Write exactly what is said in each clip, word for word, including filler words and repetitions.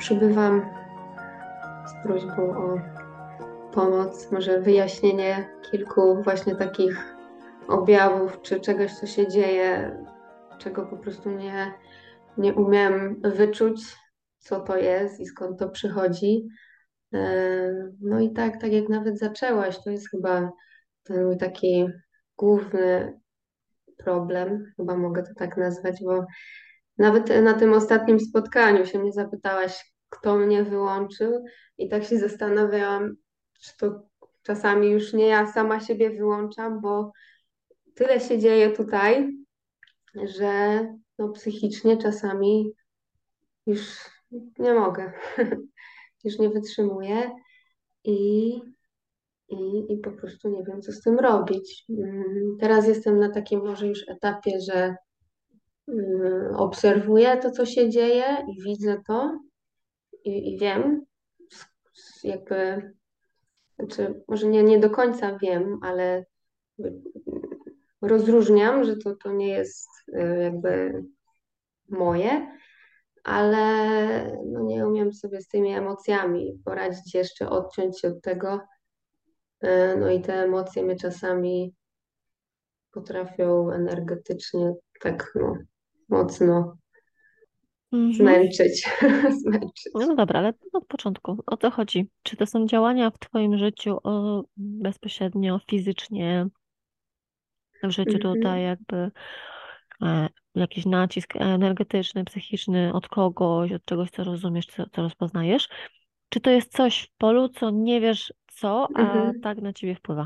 przybywam z prośbą o pomoc, może wyjaśnienie kilku właśnie takich objawów, czy czegoś, co się dzieje, czego po prostu nie, nie umiem wyczuć, co to jest i skąd to przychodzi. E, No i tak, tak jak nawet zaczęłaś, to jest chyba ten mój taki główny problem, chyba mogę to tak nazwać, bo nawet na tym ostatnim spotkaniu się mnie zapytałaś, kto mnie wyłączył, i tak się zastanawiałam, czy to czasami już nie ja sama siebie wyłączam, bo tyle się dzieje tutaj, że no, psychicznie czasami już nie mogę, już nie wytrzymuję i, i, i po prostu nie wiem, co z tym robić. Mm, Teraz jestem na takim może już etapie, że mm, obserwuję to, co się dzieje i widzę to i, i wiem, s- s- jakby, znaczy może nie, nie do końca wiem, ale jakby rozróżniam, że to, to nie jest y, jakby moje, ale no nie umiem sobie z tymi emocjami poradzić, jeszcze odciąć się od tego. Y, No i te emocje mnie czasami potrafią energetycznie tak no, mocno Mhm. zmęczyć. Zmęczyć. No dobra, ale od początku, o co chodzi? Czy to są działania w Twoim życiu o, bezpośrednio, fizycznie, w życiu tutaj Mhm, jakby e, jakiś nacisk energetyczny, psychiczny od kogoś, od czegoś, co rozumiesz, co, co rozpoznajesz? Czy to jest coś w polu, co nie wiesz co, a mhm. tak na Ciebie wpływa?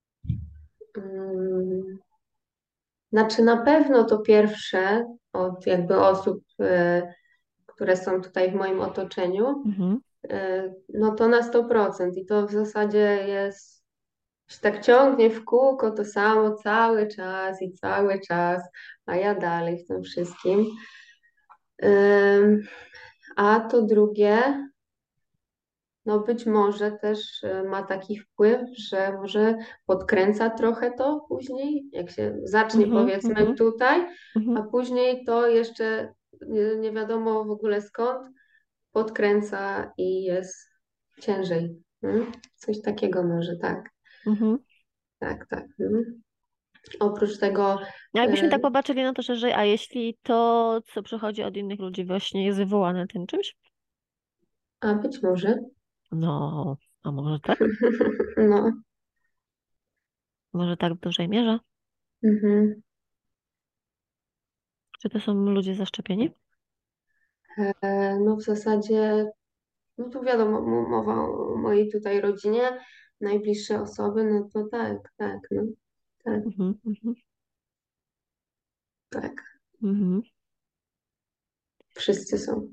Mm, Znaczy na pewno to pierwsze od jakby osób, y, które są tutaj w moim otoczeniu, Mhm. y, no to na sto procent i to w zasadzie jest, się tak ciągnie w kółko to samo cały czas i cały czas, a ja dalej w tym wszystkim. Ym, A to drugie, no być może też y, ma taki wpływ, że może podkręca trochę to później, jak się zacznie Mhm, powiedzmy mhm, tutaj, mhm, a później to jeszcze nie, nie wiadomo w ogóle skąd podkręca i jest ciężej. Mm? Coś takiego może, tak, mhm. tak, tak. Mm. Oprócz tego, A jakbyśmy tak y, popatrzyli na to szerzej, a jeśli to, co przychodzi od innych ludzi we śnie jest wywołane tym czymś? a być może, No, a może tak? no, Może tak w dużej mierze? mhm. Czy to są ludzie zaszczepieni? E, no w zasadzie, no tu wiadomo, mo- mowa o mojej tutaj rodzinie, najbliższe osoby, no to tak, tak, no, tak, Mhm, mhm, tak, mhm. wszyscy są.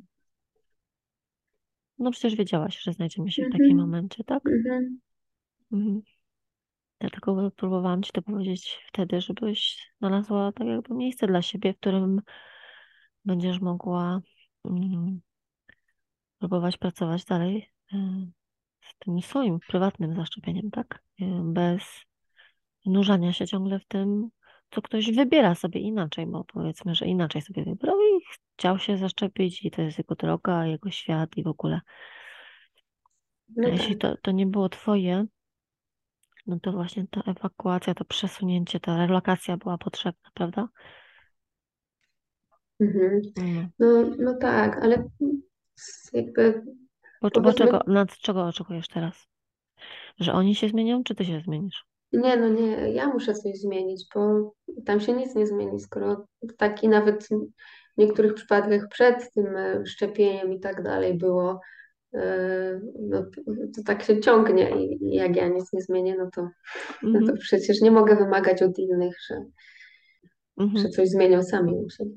No przecież wiedziałaś, że znajdziemy się w takim Mhm, momencie, tak? mhm. Mhm. Dlatego próbowałam ci to powiedzieć wtedy, żebyś znalazła tak jakby miejsce dla siebie, w którym będziesz mogła mm, próbować pracować dalej y, z tym swoim prywatnym zaszczepieniem, tak? Y, Bez nurzania się ciągle w tym, co ktoś wybiera sobie inaczej, bo powiedzmy, że inaczej sobie wybrał i chciał się zaszczepić i to jest jego droga, jego świat i w ogóle. A No jeśli tak. to, to nie było twoje, no to właśnie ta ewakuacja, to przesunięcie, ta relokacja była potrzebna, prawda? Mhm. No. No, no tak, ale jakby Bo, bo czego, powiedzmy, nad czego oczekujesz teraz? Że oni się zmienią, czy ty się zmienisz? nie, no nie, ja muszę coś zmienić, bo tam się nic nie zmieni, skoro taki nawet w niektórych przypadkach przed tym e, szczepieniem i tak dalej było, e, no to, to tak się ciągnie i i jak ja nic nie zmienię, no to, no to Mhm, przecież nie mogę wymagać od innych, że, mhm, że coś zmienią sami u siebie.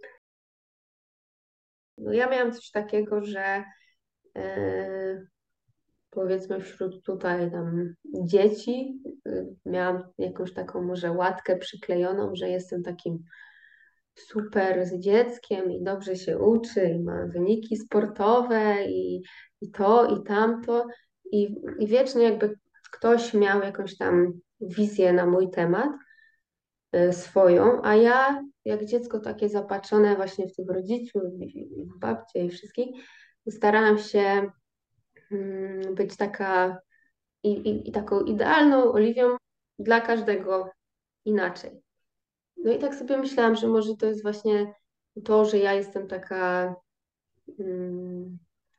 No ja miałam coś takiego, że e, powiedzmy wśród tutaj tam dzieci y, miałam jakąś taką może łatkę przyklejoną, że jestem takim super z dzieckiem i dobrze się uczy i ma wyniki sportowe i, i to i tamto i, i wiecznie jakby ktoś miał jakąś tam wizję na mój temat y, swoją, a ja jak dziecko takie zapatrzone właśnie w tych rodziców i i w babcie i wszystkich, Starałam się mm, być taka i, i, i taką idealną Oliwią dla każdego inaczej. No i tak sobie myślałam, że może to jest właśnie to, że ja jestem taka, mm,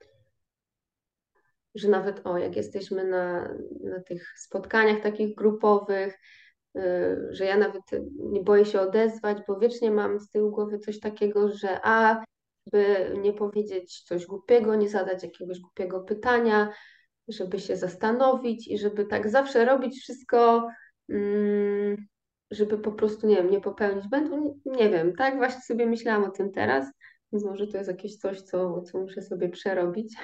że nawet o, jak jesteśmy na, na tych spotkaniach takich grupowych, y, że ja nawet nie boję się odezwać, bo wiecznie mam z tyłu głowy coś takiego, że a, by nie powiedzieć coś głupiego, nie zadać jakiegoś głupiego pytania, żeby się zastanowić i żeby tak zawsze robić wszystko, mm, żeby po prostu, nie wiem, nie popełnić błędu. Nie, nie wiem, tak właśnie sobie myślałam o tym teraz, więc może to jest jakieś coś, co, co muszę sobie przerobić.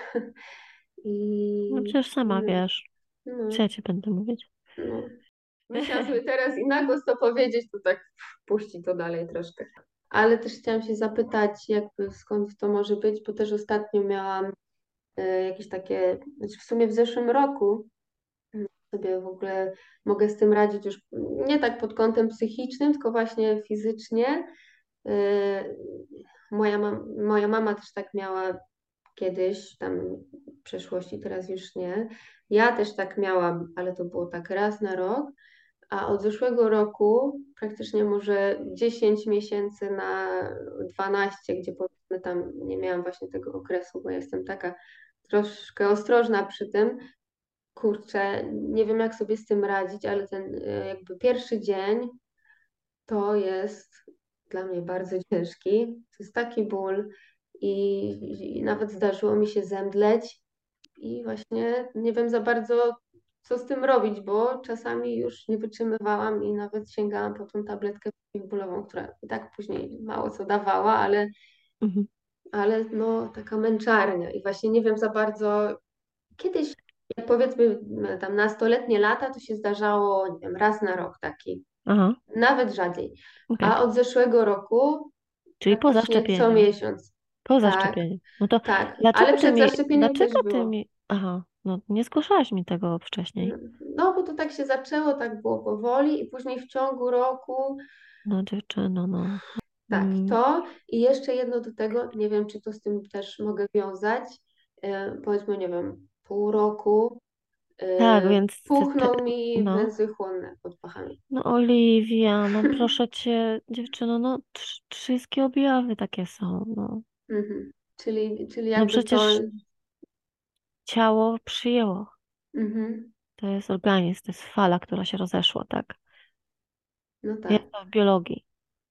No I przecież sama no, wiesz, co no, ja ci będę mówić. no. Myślałam sobie teraz i na głos to powiedzieć, to tak puści to dalej troszkę. Ale też chciałam się zapytać, jakby skąd to może być, bo też ostatnio miałam e, jakieś takie, znaczy w sumie w zeszłym roku sobie w ogóle mogę z tym radzić już nie tak pod kątem psychicznym, tylko właśnie fizycznie. E, Moja, mam, moja mama też tak miała kiedyś, tam w przeszłości, teraz już nie. Ja też tak miałam, ale to było tak raz na rok. A od zeszłego roku praktycznie może dziesięć miesięcy na dwanaście, gdzie powiedzmy tam nie miałam właśnie tego okresu, bo jestem taka troszkę ostrożna przy tym. Kurczę, nie wiem jak sobie z tym radzić, ale ten y, jakby pierwszy dzień to jest dla mnie bardzo ciężki. To jest taki ból i, i nawet zdarzyło mi się zemdleć i właśnie nie wiem za bardzo, co z tym robić, bo czasami już nie wytrzymywałam i nawet sięgałam po tą tabletkę bólową, która i tak później mało co dawała, ale, Mhm. ale no taka męczarnia i właśnie nie wiem za bardzo. Kiedyś, jak powiedzmy tam nastoletnie lata, to się zdarzało, nie wiem, raz na rok taki, Aha, nawet rzadziej. okej. A od zeszłego roku Czyli po praktycznie co zaszczepieniu. miesiąc. Po Tak, zaszczepieniu. No to tak, ale dlaczego ty przed mi, zaszczepieniem też dlaczego ty było. mi, aha, no nie zgłaszałaś mi tego wcześniej. No, bo to tak się zaczęło, tak było powoli i później w ciągu roku, No dziewczyno, no. tak, Mm, to i jeszcze jedno do tego, nie wiem, czy to z tym też mogę wiązać, e, powiedzmy, nie wiem, pół roku, tak, e, więc te, te, puchną mi no. węzły chłonne pod pachami. No Oliwia, no proszę cię, dziewczyno, no wsz- wszystkie objawy takie są, no. Mhm. Czyli, czyli No jakby to, przecież ciało przyjęło. mhm. To jest organizm, to jest fala, która się rozeszła, tak? No Jest tak. to w biologii.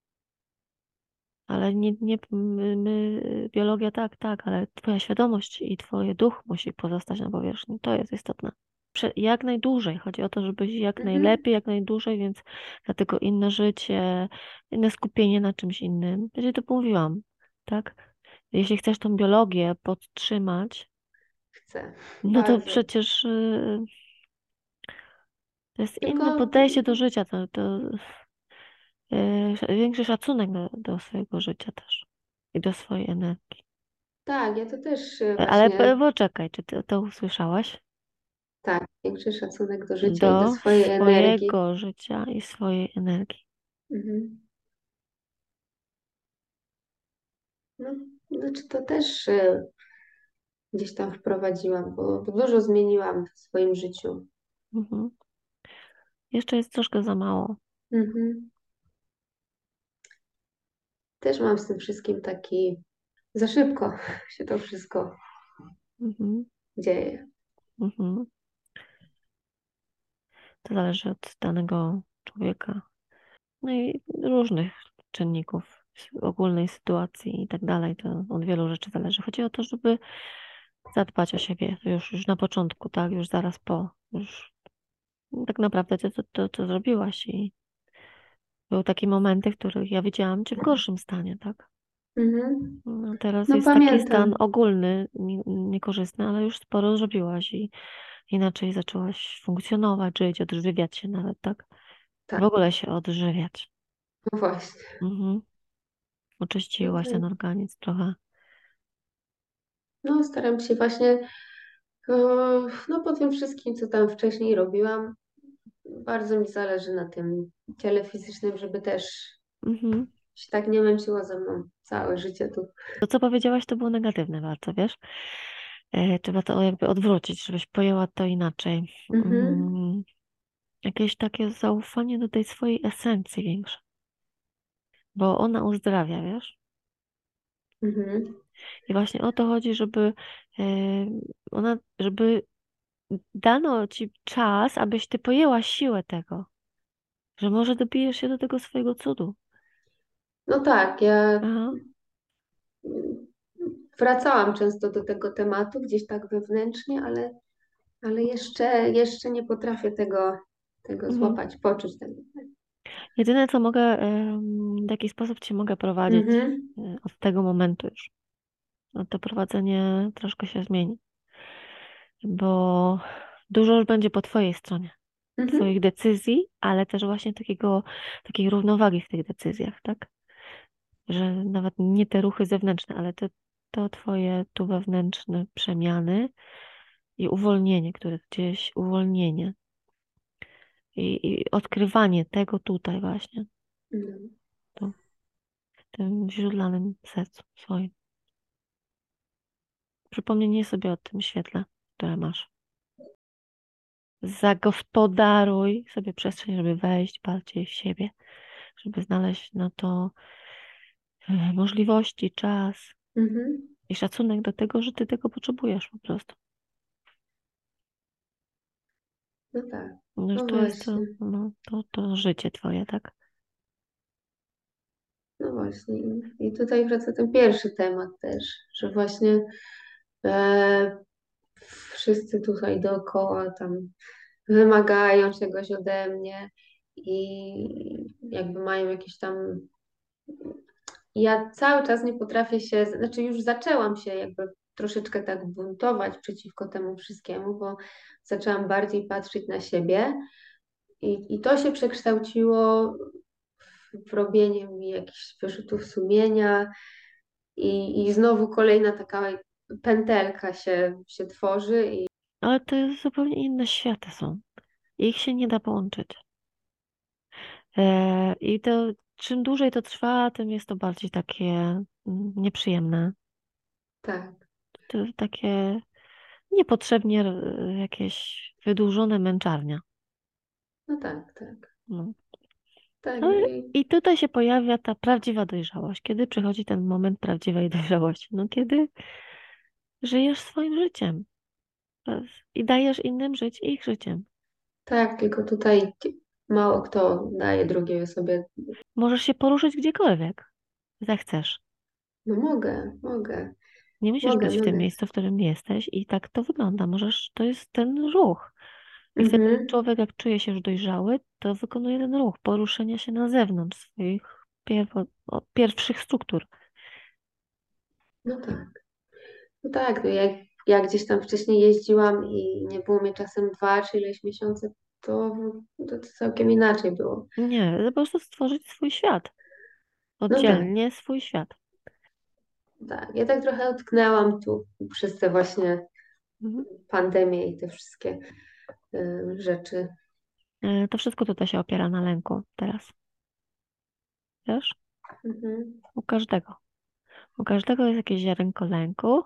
Ale nie, nie my, my, biologia tak, tak, ale twoja świadomość i twoje duch musi pozostać na powierzchni. To jest istotne. Prze- jak najdłużej. Chodzi o to, żeby żyć jak Mhm. najlepiej, jak najdłużej, więc dlatego inne życie, inne skupienie na czymś innym. Ja ci to mówiłam, tak? Jeśli chcesz tą biologię podtrzymać, Chcę. no to Bardzo. przecież y, to jest inne Tylko podejście do życia, to, to y, większy szacunek do, do swojego życia też i do swojej energii. tak, ja to też e, Ale właśnie, po- poczekaj, czy ty to usłyszałaś? tak, większy szacunek do życia i do Do swojej energii. swojego życia i swojej energii. Mhm. No, znaczy to też e, gdzieś tam wprowadziłam, bo, bo dużo zmieniłam w swoim życiu. Mhm. Jeszcze jest troszkę za mało. Mhm. Też mam z tym wszystkim taki, za szybko się to wszystko Mhm. dzieje. Mhm. To zależy od danego człowieka. No i różnych czynników, s- ogólnej sytuacji i tak dalej. To od wielu rzeczy zależy. Chodzi o to, żeby zadbać o siebie już, już na początku, tak? Już zaraz po. Już tak naprawdę ty to, to, to zrobiłaś i były takie momenty, w których ja widziałam cię w gorszym stanie, tak? Mhm. No, teraz No jest taki stan pamiętam. ogólny, nie- niekorzystny, ale już sporo zrobiłaś i inaczej zaczęłaś funkcjonować, żyć, odżywiać się nawet, tak? W Tak, ogóle się odżywiać. no właśnie. Mhm. No, Oczyściłaś ten to, organizm trochę. no staram się właśnie, e, no po tym wszystkim, co tam wcześniej robiłam, bardzo mi zależy na tym ciele fizycznym, żeby też Mhm. się tak nie męczyło ze mną całe życie tu. To, co powiedziałaś, to było negatywne bardzo, wiesz? E, trzeba to jakby odwrócić, żebyś pojęła to inaczej. Mhm, Mm, jakieś takie zaufanie do tej swojej esencji większe, bo ona uzdrawia, wiesz? mhm. I właśnie o to chodzi, żeby e, ona, żeby dano ci czas, abyś ty pojęła siłę tego, że może dobijesz się do tego swojego cudu. No tak, ja Aha. wracałam często do tego tematu, gdzieś tak wewnętrznie, ale, ale jeszcze, jeszcze nie potrafię tego, tego Mhm. złapać, poczuć tego. Jedyne, co mogę, em, w jaki sposób cię mogę prowadzić Mhm, e, od tego momentu już, no to prowadzenie troszkę się zmieni, bo dużo już będzie po twojej stronie, mhm, twoich decyzji, ale też właśnie takiego, takiej równowagi w tych decyzjach, tak? Że nawet nie te ruchy zewnętrzne, ale te, to twoje tu wewnętrzne przemiany i uwolnienie, które gdzieś, uwolnienie i, i odkrywanie tego tutaj właśnie, mhm. tu, w tym źródlanym sercu swoim. Przypomnienie sobie o tym świetle, które masz. Zagospodaruj sobie przestrzeń, żeby wejść bardziej w siebie, żeby znaleźć na to e, możliwości, czas Mhm. i szacunek do tego, że ty tego potrzebujesz po prostu. No tak, No, że no to jest to, właśnie, no, to, to życie twoje, tak? no właśnie. I tutaj wraca ten pierwszy temat też, że właśnie e, wszyscy tutaj dookoła tam wymagają czegoś ode mnie i jakby mają jakieś tam. Ja cały czas nie potrafię się, znaczy już zaczęłam się jakby troszeczkę tak buntować przeciwko temu wszystkiemu, bo zaczęłam bardziej patrzeć na siebie i, i to się przekształciło w robienie mi jakichś wyrzutów sumienia i, i znowu kolejna taka pętelka się, się tworzy i Ale to jest zupełnie inne światy są. Ich się nie da połączyć. E, I to czym dłużej to trwa, tym jest to bardziej takie mm, nieprzyjemne. tak, To jest takie niepotrzebnie e, jakieś wydłużone męczarnia. no tak, tak, No. tak Ale i i tutaj się pojawia ta prawdziwa dojrzałość. Kiedy przychodzi ten moment prawdziwej dojrzałości? No kiedy żyjesz swoim życiem e, i dajesz innym żyć ich życiem. tak, tylko tutaj mało kto daje drugiej osobie. Możesz się poruszyć gdziekolwiek zechcesz. No mogę, mogę, Nie musisz mogę, być w tym mogę. miejscu, w którym jesteś i tak to wygląda. Możesz, to jest ten ruch. I wtedy Mhm. człowiek, jak czuje się już dojrzały, to wykonuje ten ruch poruszenia się na zewnątrz swoich pierwo, o, pierwszych struktur. No tak. No tak, no jak ja gdzieś tam wcześniej jeździłam i nie było mnie czasem dwa czy ileś miesięcy, to, to, to całkiem inaczej było. Nie, po prostu stworzyć swój świat. No tak, Oddzielnie swój świat. tak. Ja tak trochę utknęłam tu przez te właśnie Mhm. pandemie i te wszystkie y, rzeczy. E, To wszystko tutaj się opiera na lęku teraz. Wiesz? Mhm. U każdego. U każdego jest jakieś ziarenko lęku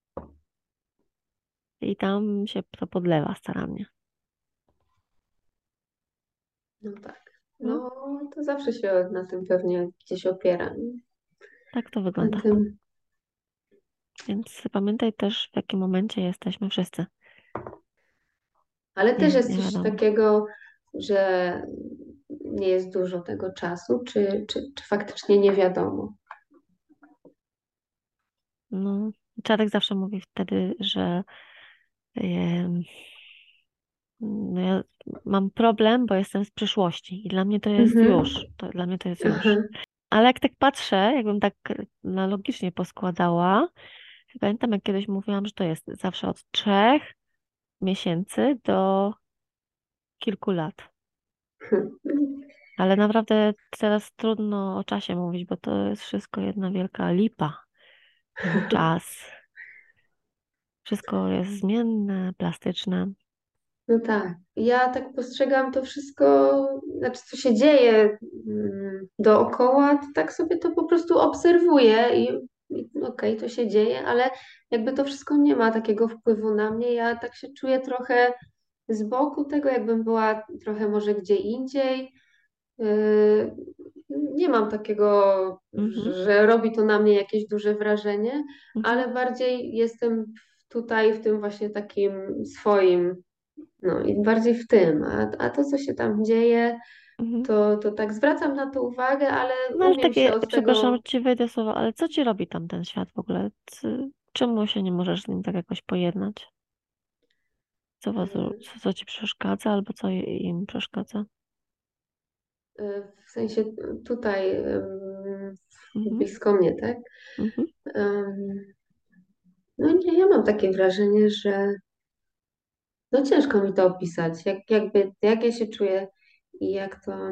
i tam się to podlewa starannie. No tak. No, No to zawsze się na tym pewnie gdzieś opiera. Nie? tak to Na wygląda. tym. Więc pamiętaj też, w jakim momencie jesteśmy wszyscy. Ale też Nie, jest nie coś wiadomo. takiego, że nie jest dużo tego czasu, czy, czy, czy faktycznie nie wiadomo. No, Czarek zawsze mówi wtedy, że em, no ja mam problem, bo jestem z przyszłości i dla mnie to jest Mhm. już. To, dla mnie to jest Aha. już. Ale jak tak patrzę, jakbym tak na logicznie poskładała, pamiętam jak kiedyś mówiłam, że to jest zawsze od trzech miesięcy do kilku lat. Ale naprawdę teraz trudno o czasie mówić, bo to jest wszystko jedna wielka lipa. Ten czas. Wszystko jest zmienne, plastyczne. No tak. Ja tak postrzegam to wszystko, znaczy co się dzieje mm, dookoła, to tak sobie to po prostu obserwuję i, i okej, to się dzieje, ale jakby to wszystko nie ma takiego wpływu na mnie. Ja tak się czuję trochę z boku tego, jakbym była trochę może gdzie indziej. Yy, Nie mam takiego, Mhm, że robi to na mnie jakieś duże wrażenie, mhm, ale bardziej jestem tutaj w tym właśnie takim swoim, no i bardziej w tym, a, a to, co się tam dzieje, mhm. to, to tak zwracam na to uwagę, ale No ale umiem takie, się od przepraszam, że tego. ci wejdę w słowo, ale co ci robi tam ten świat w ogóle? C- Czemu się nie możesz z nim tak jakoś pojednać? Co was, y, co, co ci przeszkadza albo co im przeszkadza? y, W sensie tutaj ym, Mhm, blisko mnie, tak? mhm. Ym, No nie, ja mam takie wrażenie, że no ciężko mi to opisać, jak, jakby, jak ja się czuję i jak to,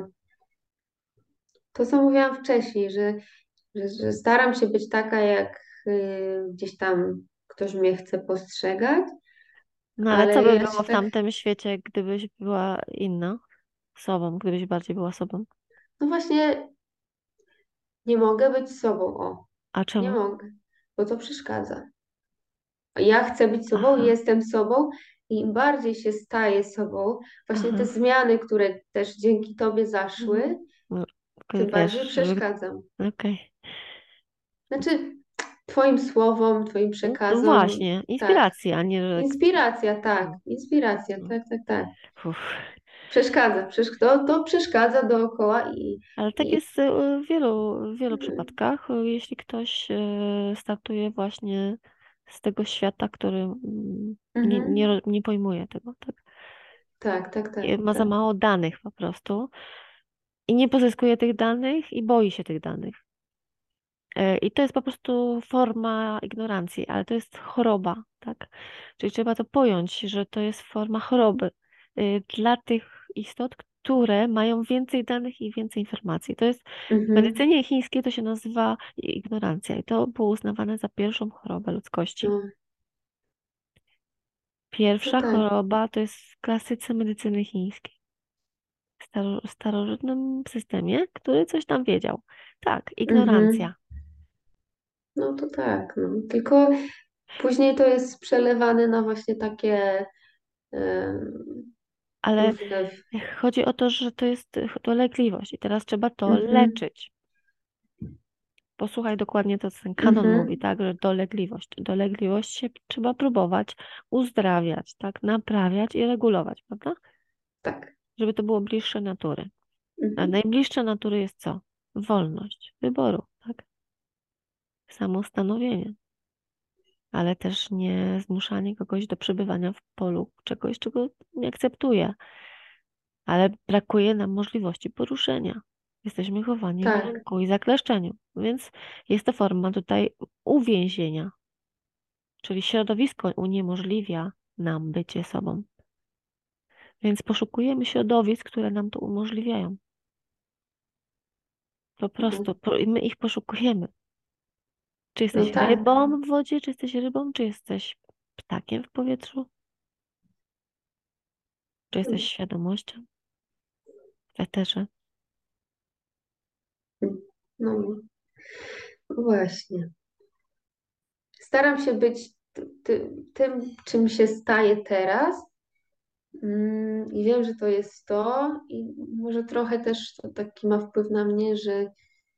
to co mówiłam wcześniej, że, że, że staram się być taka, jak y, gdzieś tam ktoś mnie chce postrzegać, No ale co ale by ja było się w tak, tamtym świecie, gdybyś była inna sobą, gdybyś bardziej była sobą? no właśnie nie mogę być sobą, o, A nie czemu? mogę, bo to przeszkadza. Ja chcę być sobą, Aha, jestem sobą i im bardziej się staję sobą, właśnie te aha. zmiany, które też dzięki tobie Mhm. zaszły, No, tym bardziej wiesz, żeby... przeszkadzam. Okej. Znaczy, Twoim słowom, Twoim No przekazom, właśnie, tak. inspiracja, a nie, że... Inspiracja, tak. No, Inspiracja, no. tak, tak, tak. Uff. Przeszkadza, przesz to, to przeszkadza dookoła i, Ale tak i jest e, w wielu, w wielu przypadkach. E, Jeśli ktoś e, startuje właśnie z tego świata, który mm, nie, nie, mhm. ro- nie pojmuje tego, tak? Tak, tak, tak, I ma za tak. mało danych po prostu i nie pozyskuje tych danych i boi się tych danych. E, I to jest po prostu forma ignorancji, ale to jest choroba, tak? Czyli trzeba to pojąć, że to jest forma choroby e, dla tych istot, które mają więcej danych i więcej informacji. To jest w Mhm. medycynie chińskiej to się nazywa ignorancja i to było uznawane za pierwszą chorobę ludzkości. No, no Pierwsza tak. choroba to jest w klasyce medycyny chińskiej, w staro, starożytnym systemie, który coś tam wiedział. Tak, Mhm. ignorancja. No to tak, no. Tylko później to jest przelewane na właśnie takie em, Ale różne. chodzi o to, że to jest dolegliwość i teraz trzeba to Mhm. leczyć. Posłuchaj dokładnie to, co ten kanon mówi, Mhm. tak, że dolegliwość. Dolegliwość się trzeba próbować uzdrawiać, tak, naprawiać i regulować, prawda? Tak. Żeby to było bliższe natury. A Mhm. najbliższe natury jest co? Wolność wyboru, tak? Samostanowienie, ale też nie zmuszanie kogoś do przebywania w polu czegoś, czego nie akceptuje. Ale brakuje nam możliwości poruszenia. Jesteśmy chowani w Tak. lęku i zakleszczeniu, więc jest to forma tutaj uwięzienia, czyli środowisko uniemożliwia nam bycie sobą. Więc poszukujemy środowisk, które nam to umożliwiają. Po No, prostu po- i my ich poszukujemy. Czy no jesteś tak. rybą w wodzie, czy jesteś rybą, czy jesteś ptakiem w powietrzu, czy jesteś świadomością w eterze. No, no właśnie. Staram się być ty, ty, tym, czym się staję teraz. Mm, I wiem, że to jest to, i może trochę też to taki ma wpływ na mnie, że,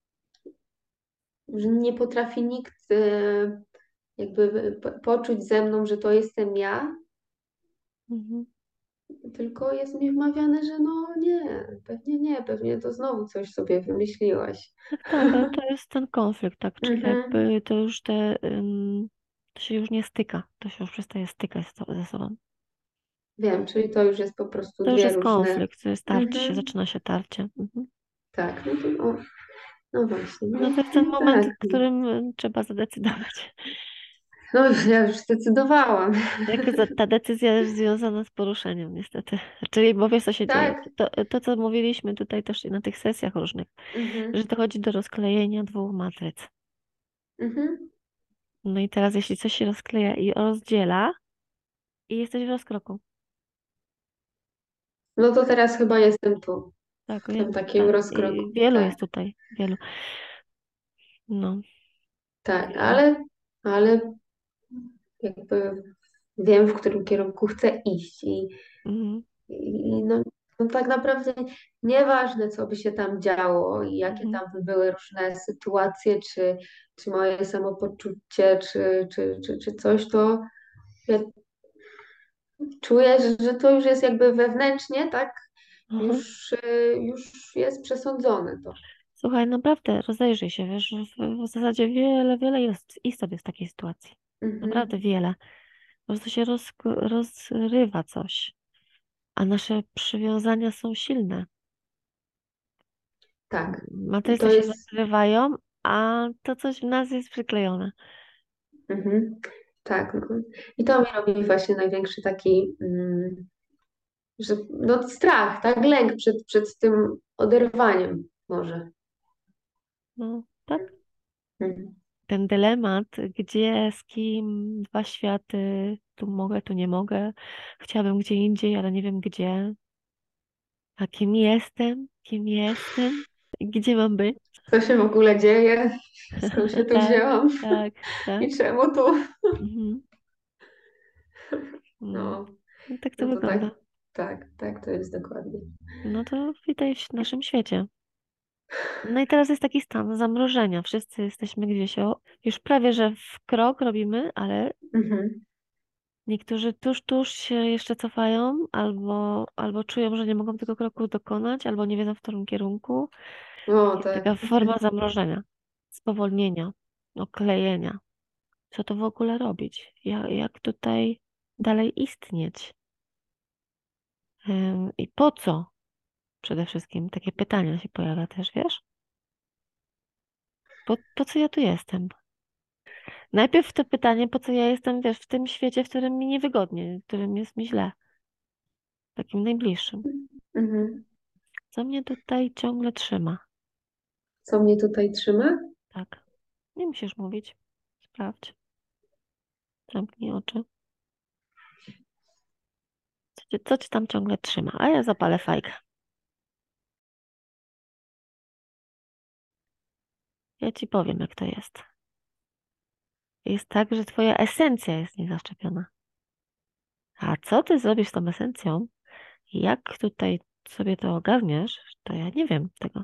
że nie potrafi nikt e, jakby po- poczuć ze mną, że to jestem ja, Mhm. tylko jest mi wmawiane, że no nie, pewnie nie, pewnie to znowu coś sobie wymyśliłaś. Tak, tak, ale to jest ten konflikt, tak, czyli Mhm. jakby to już te, ym, to się już nie styka, to się już przestaje stykać z to- ze sobą. Wiem, czyli to już jest po prostu To już dwie jest różne. konflikt, to jest tarcie się, Mhm. zaczyna się tarcie. Mhm. Tak, no to o, no właśnie, no, No to jest ten no moment, tak. w którym y, trzeba zadecydować. No ja już zdecydowałam. Jak za- ta decyzja jest związana z poruszeniem, niestety. Czyli, bo wiesz, co się dzieje. Tak. To, to, co mówiliśmy tutaj też na tych sesjach różnych, że Mhm. dochodzi do rozklejenia dwóch matryc. Mhm. No i teraz, jeśli coś się rozkleja i rozdziela, i jesteś w rozkroku. No to teraz chyba jestem tu, Tak, w tym wiem, takim tak. I rozkroku. wielu Tak, jest tutaj, wielu. No, tak, wielu. ale, ale jakby wiem, w którym kierunku chcę iść i, Mhm, i no, no tak naprawdę nieważne, co by się tam działo i jakie mhm. tam by były różne sytuacje, czy, czy moje samopoczucie, czy, czy, czy, czy coś, to ja czuję, że, że to już jest jakby wewnętrznie, tak? Aha. Już, y, już jest przesądzone to. Słuchaj, naprawdę rozejrzyj się, wiesz, w, w zasadzie wiele, wiele jest, istot jest w takiej sytuacji. Naprawdę Mhm. wiele. Po prostu się roz, rozrywa coś, a nasze przywiązania są silne. Tak, to Matryce się jest, rozrywają, a to coś w nas jest przyklejone. mhm. Tak. No. I to mi robi właśnie największy taki, mm, że no strach, tak? Lęk przed, przed tym oderwaniem może. No, tak. Mhm. Ten dylemat, gdzie, z kim, dwa światy, tu mogę, tu nie mogę, chciałabym gdzie indziej, ale nie wiem gdzie, a kim jestem, kim jestem, gdzie mam być. Co się w ogóle dzieje? Skąd się tu Tak, wzięłam? tak, tak. I czemu tu? Mhm. Mm. No, No, tak to no to tak, wygląda. tak, tak, to jest dokładnie. No to witaj w naszym świecie. No i teraz jest taki stan zamrożenia. Wszyscy jesteśmy gdzieś o, już prawie, że w krok robimy, ale Mhm. niektórzy tuż, tuż się jeszcze cofają, albo, albo czują, że nie mogą tego kroku dokonać, albo nie wiedzą w którym kierunku. O, Jest tak. taka forma zamrożenia, spowolnienia, oklejenia. Co to w ogóle robić? Jak, jak tutaj dalej istnieć? Ym, I po co? Przede wszystkim takie pytania się pojawia też, wiesz? Po, po co ja tu jestem? Najpierw to pytanie, po co ja jestem, wiesz, w tym świecie, w którym mi niewygodnie, w którym jest mi źle, takim najbliższym. Mhm. Co mnie tutaj ciągle trzyma? Co mnie tutaj trzyma? Tak. Nie musisz mówić. Sprawdź. Zamknij oczy. Co cię, co cię tam ciągle trzyma? A ja zapalę fajkę. Ja ci powiem, jak to jest. Jest tak, że twoja esencja jest niezaszczepiona. A co ty zrobisz z tą esencją? Jak tutaj sobie to ogarniesz, to ja nie wiem tego.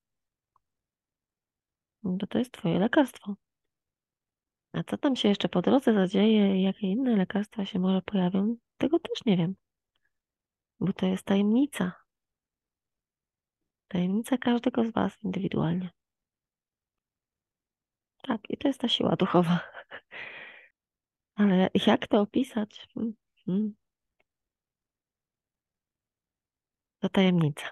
No to to jest twoje lekarstwo. A co tam się jeszcze po drodze zadzieje i jakie inne lekarstwa się może pojawią, tego też nie wiem, bo to jest tajemnica. Tajemnica każdego z was indywidualnie. Tak, i to jest ta siła duchowa. Ale jak to opisać? Hmm, hmm, to tajemnica.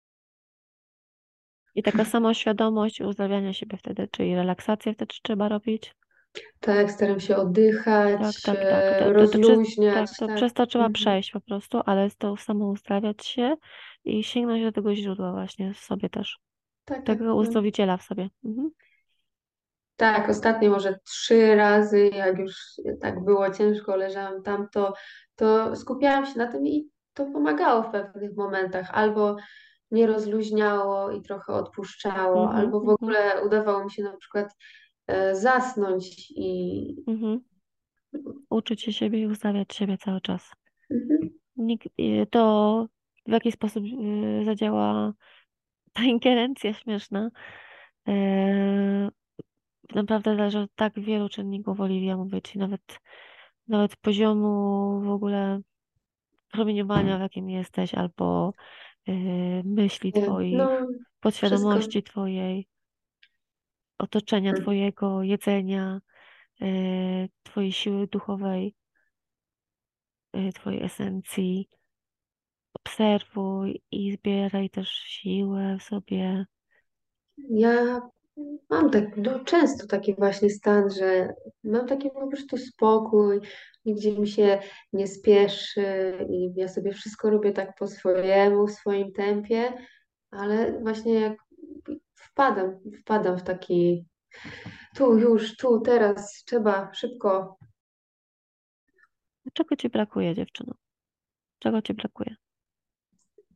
I taka samoświadomość uzdrawiania siebie wtedy, czyli relaksację wtedy trzeba robić. Tak, staram się Tak, oddychać, tak, tak. e, To, to, to przez, rozluźniać, tak, to tak. przez to trzeba Mhm. przejść po prostu, ale z to samo uzdrawiać się i sięgnąć do tego źródła właśnie w sobie też. Tak, tak. Tego No. uzdrowiciela w sobie. Mhm. Tak, ostatnio może trzy razy, jak już tak było ciężko, leżałam tam, to, to skupiałam się na tym i to pomagało w pewnych momentach. Albo mnie rozluźniało i trochę odpuszczało, Mhm, albo w mhm, ogóle udawało mi się na przykład e, zasnąć i mhm. Uczyć się siebie i uzdrawiać siebie cały czas. mhm. Nikt, y, to w jaki sposób y, zadziała ta ingerencja śmieszna. E, naprawdę zależy od tak wielu czynników, Oliwia, mówię ci, nawet, nawet poziomu w ogóle promieniowania, w jakim jesteś, albo y, myśli Nie, twoich, no wszystko. podświadomości twojej, otoczenia Mm. twojego, jedzenia, y, twojej siły duchowej, y, twojej esencji. Obserwuj i zbieraj też siłę w sobie. Ja mam tak no, często taki właśnie stan, że mam taki po prostu spokój, nigdzie mi się nie spieszy i ja sobie wszystko robię tak po swojemu, w swoim tempie, ale właśnie jak wpadam, wpadam w taki tu, już, tu, teraz, trzeba szybko. Czego ci brakuje, dziewczyno? Czego ci brakuje?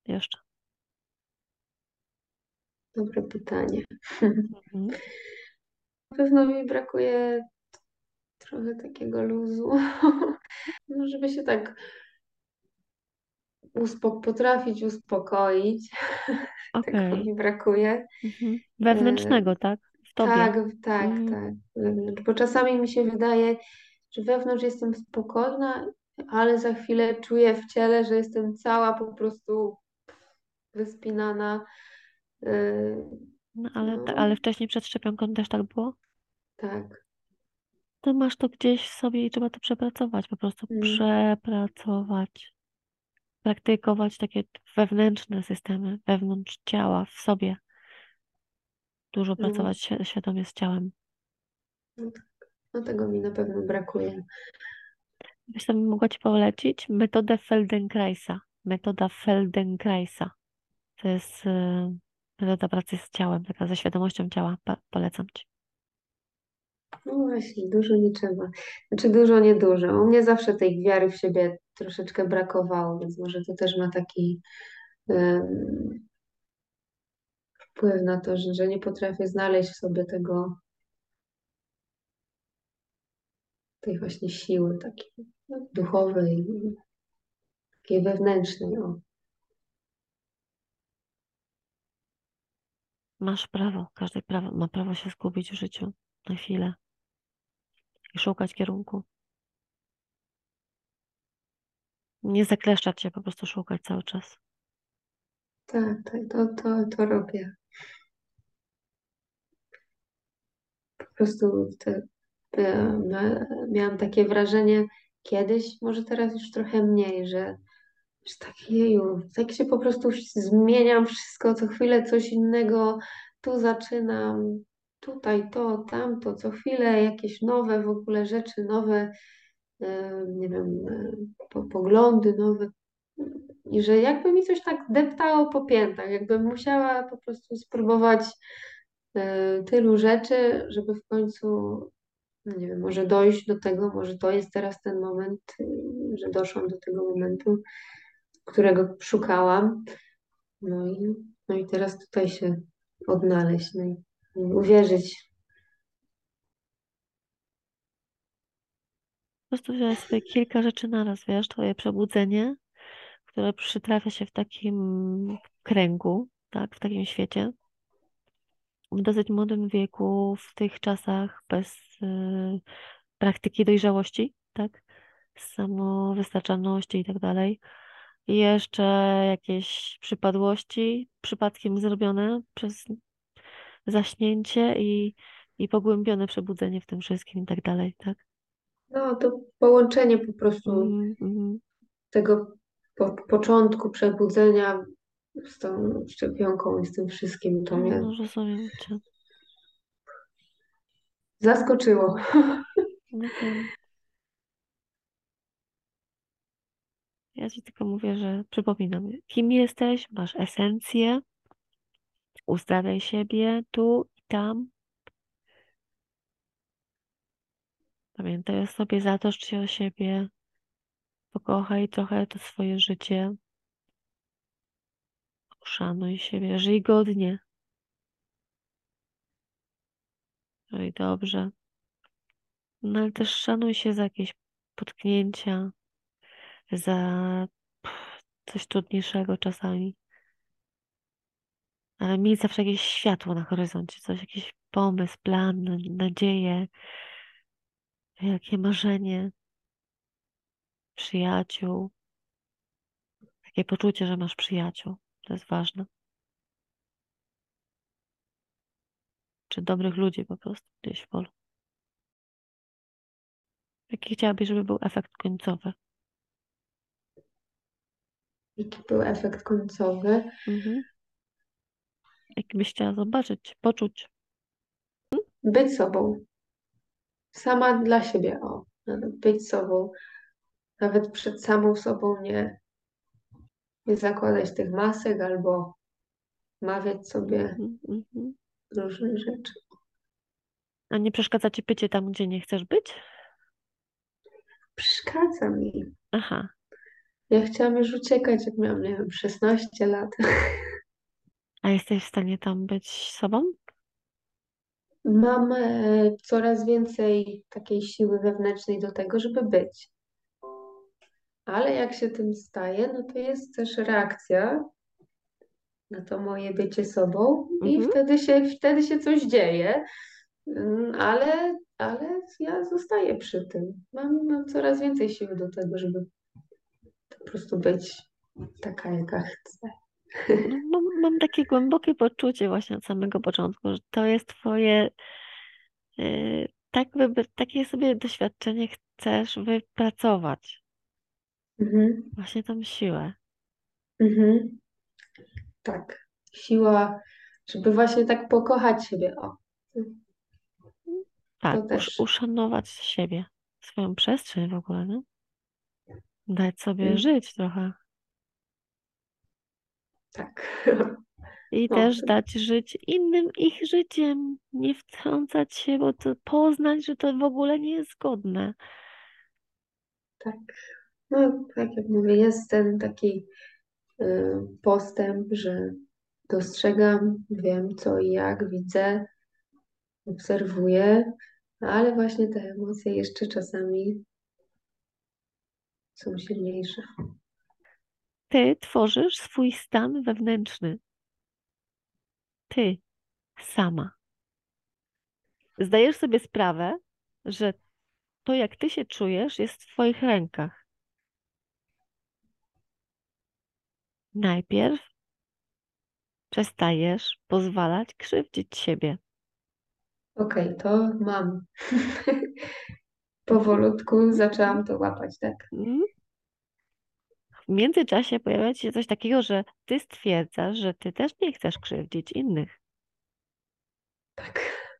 jeszcze? Dobre pytanie. Mhm. Na pewno mi brakuje trochę takiego luzu. No, żeby się tak uspo- potrafić uspokoić. Tego Okej. mi brakuje. Mhm. E, Wewnętrznego, tak? W tobie. tak, tak, Mhm. tak. Wewnątrz. Bo czasami mi się wydaje, że wewnątrz jestem spokojna, ale za chwilę czuję w ciele, że jestem cała po prostu wyspinana. E, No, ale, ta- no, ale wcześniej przed szczepionką też tak było? tak. To masz to gdzieś w sobie i trzeba to przepracować, po prostu Mm, przepracować. Praktykować takie wewnętrzne systemy, wewnątrz ciała, w sobie. Dużo no, pracować świ- świadomie z ciałem. no, tak. No tego mi na pewno brakuje. Wiesz, co bym mogła ci polecić? Metodę Feldenkraisa. Metoda Feldenkraisa. To jest e, metoda pracy z ciałem, taka ze świadomością ciała. Pa- polecam ci. No właśnie, dużo nie trzeba. Znaczy dużo, nie dużo. U mnie zawsze tej wiary w siebie troszeczkę brakowało, więc może to też ma taki em, wpływ na to, że, że nie potrafię znaleźć w sobie tego, tej właśnie siły takiej no, duchowej, takiej wewnętrznej. O. Masz prawo, każdy prawo, ma prawo się zgubić w życiu na chwilę i szukać kierunku. Nie zakleszczać się, po prostu szukać cały czas. Tak, tak, to, to, to robię. Po prostu te, te, mia- miałam takie wrażenie kiedyś, może teraz już trochę mniej, że Że tak, jeju, tak się po prostu zmieniam wszystko, co chwilę coś innego, tu zaczynam, tutaj to, tamto, co chwilę jakieś nowe w ogóle rzeczy, nowe, e, nie wiem, e, po, poglądy nowe. I że jakby mi coś tak deptało po piętach, jakbym musiała po prostu spróbować e, tylu rzeczy, żeby w końcu, no nie wiem, może dojść do tego, może to jest teraz ten moment, y, że doszłam do tego momentu, którego szukałam. No i, no i teraz tutaj się odnaleźć, no i, i uwierzyć. Po prostu wziąłeś sobie kilka rzeczy naraz, wiesz, twoje przebudzenie, które przytrafia się w takim kręgu, tak, w takim świecie, w dosyć młodym wieku, w tych czasach bez y, praktyki dojrzałości, tak, samowystarczalności i tak dalej. I jeszcze jakieś przypadłości, przypadkiem zrobione przez zaśnięcie i, i pogłębione przebudzenie w tym wszystkim i tak dalej, tak. No to połączenie po prostu Mhm, mhm. tego po, początku przebudzenia z tą szczepionką i z tym wszystkim, to mnie No, rozumiem cię. zaskoczyło. No wiem. Ja ci tylko mówię, że przypominam, kim jesteś, masz esencję, uzdrawiaj siebie tu i tam. Pamiętaj o sobie, zatroszcz się o siebie, pokochaj trochę to swoje życie, uszanuj siebie, żyj godnie, żyj dobrze. No ale też szanuj się za jakieś potknięcia, za pff, coś trudniejszego czasami. Ale miej zawsze jakieś światło na horyzoncie, coś, jakiś pomysł, plan, nadzieję, jakie marzenie, przyjaciół, takie poczucie, że masz przyjaciół. To jest ważne. Czy dobrych ludzi po prostu gdzieś w polu. Jaki chciałabyś, żeby był efekt końcowy? Jaki był efekt końcowy? Mhm. Jaki byś chciała zobaczyć, poczuć? Być sobą. Sama dla siebie, o. Nawet być sobą. Nawet przed samą sobą nie, nie zakładać tych masek albo mawiać sobie Mhm, mhm. różne rzeczy. A nie przeszkadza ci bycie tam, gdzie nie chcesz być? Przeszkadza mi. Aha, Ja chciałam już uciekać, jak miałam, nie wiem, szesnaście lat. A jesteś w stanie tam być sobą? Mam e, coraz więcej takiej siły wewnętrznej do tego, żeby być. Ale jak się tym staje, no to jest też reakcja na to moje bycie sobą i Mhm. wtedy się, wtedy się coś dzieje. Mm, ale, ale ja zostaję przy tym. Mam, mam coraz więcej siły do tego, żeby po prostu być taka, jaka chcę. No, mam, mam takie głębokie poczucie właśnie od samego początku, że to jest twoje, yy, tak wyby, takie sobie doświadczenie chcesz wypracować. Mhm, Właśnie tą siłę. mhm, tak. Siła, żeby właśnie tak pokochać siebie. O, Tak, to usz, też. uszanować siebie, swoją przestrzeń w ogóle, no. Dać sobie Mm, żyć trochę. tak. I O, też dać żyć innym ich życiem. Nie wtrącać się, bo to poznać, że to w ogóle nie jest zgodne. tak. No, tak jak mówię, jest ten taki y, postęp, że dostrzegam, wiem co i jak, widzę, obserwuję, ale właśnie te emocje jeszcze czasami są silniejsze. Ty tworzysz swój stan wewnętrzny. Ty, sama. Zdajesz sobie sprawę, że to, jak ty się czujesz, jest w twoich rękach. Najpierw przestajesz pozwalać krzywdzić siebie. Okej, to mam. Mhm. Powolutku Mhm. zaczęłam to łapać, tak? Mhm. W międzyczasie pojawia ci się coś takiego, że ty stwierdzasz, że ty też nie chcesz krzywdzić innych. Tak.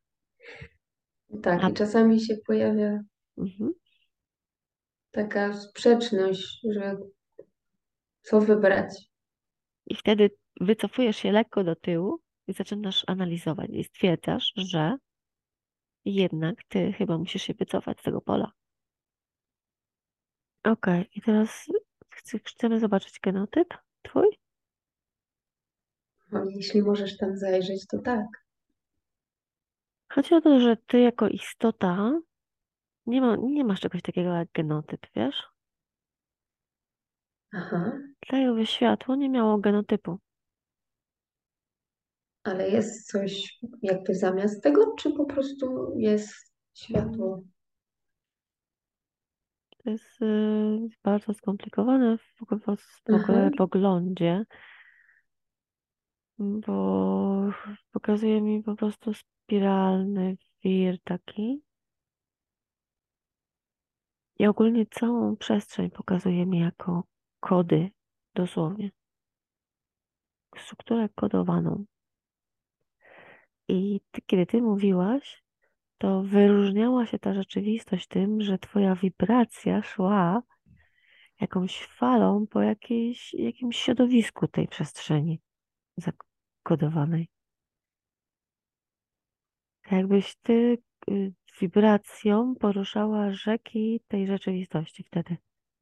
Tak, A, i czasami się pojawia mhm. taka sprzeczność, że co wybrać. I wtedy wycofujesz się lekko do tyłu i zaczynasz analizować i stwierdzasz, że jednak ty chyba musisz się wycofać z tego pola. Okej, i teraz chce- chcemy zobaczyć genotyp twój? No, jeśli możesz tam zajrzeć, to tak. Chodzi o to, że ty jako istota nie ma, nie masz czegoś takiego jak genotyp, wiesz? Aha, Dla jakby światło nie miało genotypu. ale jest coś jakby zamiast tego, czy po prostu jest Mm, światło? To jest y, bardzo skomplikowane w ogóle, w Aha, ogóle poglądzie, bo pokazuje mi po prostu spiralny wir taki i ogólnie całą przestrzeń pokazuje mi jako kody, dosłownie, strukturę kodowaną. I ty, kiedy ty mówiłaś, to wyróżniała się ta rzeczywistość tym, że twoja wibracja szła jakąś falą po jakiejś, jakimś środowisku tej przestrzeni zakodowanej. Tak jakbyś ty y, wibracją poruszała rzeki tej rzeczywistości wtedy.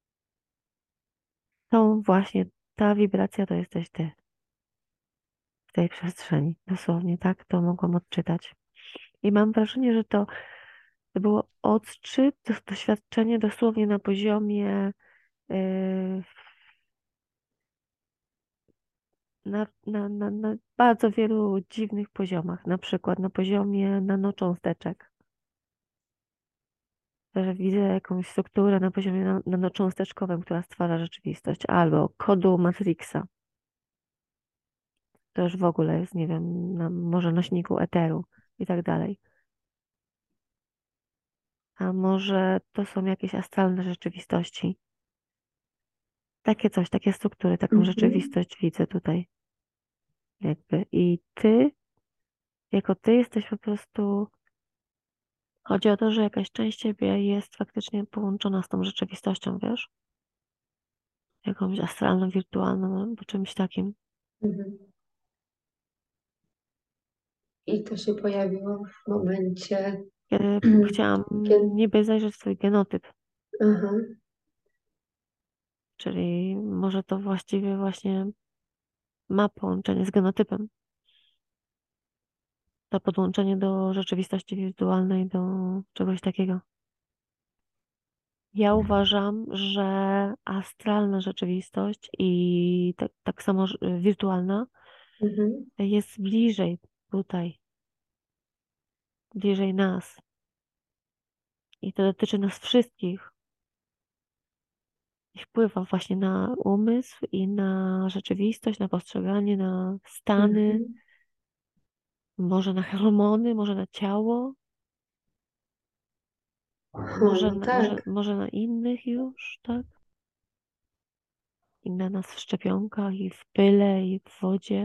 Tą właśnie, ta wibracja to jesteś ty w tej przestrzeni. Dosłownie tak to mogłam odczytać. I mam wrażenie, że to, to było odczyt, to doświadczenie dosłownie na poziomie yy, na, na, na, na bardzo wielu dziwnych poziomach, na przykład na poziomie nanocząsteczek, że widzę jakąś strukturę na poziomie na- nanocząsteczkowym, która stwarza rzeczywistość, albo kodu Matrixa, to już w ogóle jest, nie wiem, na może nośniku eteru i tak dalej. A może to są jakieś astralne rzeczywistości. Takie coś, takie struktury, taką mhm, rzeczywistość widzę tutaj jakby. I ty, jako ty jesteś po prostu. Chodzi o to, że jakaś część ciebie jest faktycznie połączona z tą rzeczywistością, wiesz? Jakąś astralną, wirtualną albo czymś takim. mhm. I to się pojawiło w momencie, Kiedy chciałam kiedy... niby zajrzeć w swój genotyp. Aha, Czyli może to właściwie właśnie ma połączenie z genotypem. To podłączenie do rzeczywistości wirtualnej, do czegoś takiego. Ja uważam, że astralna rzeczywistość i tak, tak samo ż- wirtualna Mhm. jest bliżej tutaj, bliżej nas. I to dotyczy nas wszystkich. I wpływa właśnie na umysł i na rzeczywistość, na postrzeganie, na stany, Mhm. może na hormony, może na ciało, O, może, no na- może, tak, może na innych już, tak? I na nas w szczepionkach, i w pyle, i w wodzie.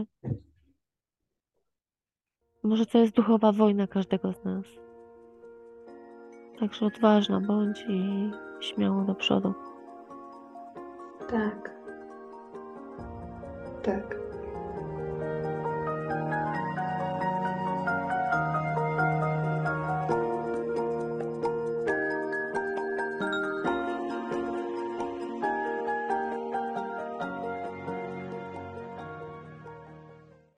Może to jest duchowa wojna każdego z nas. Także odważna bądź i śmiało do przodu. tak, tak.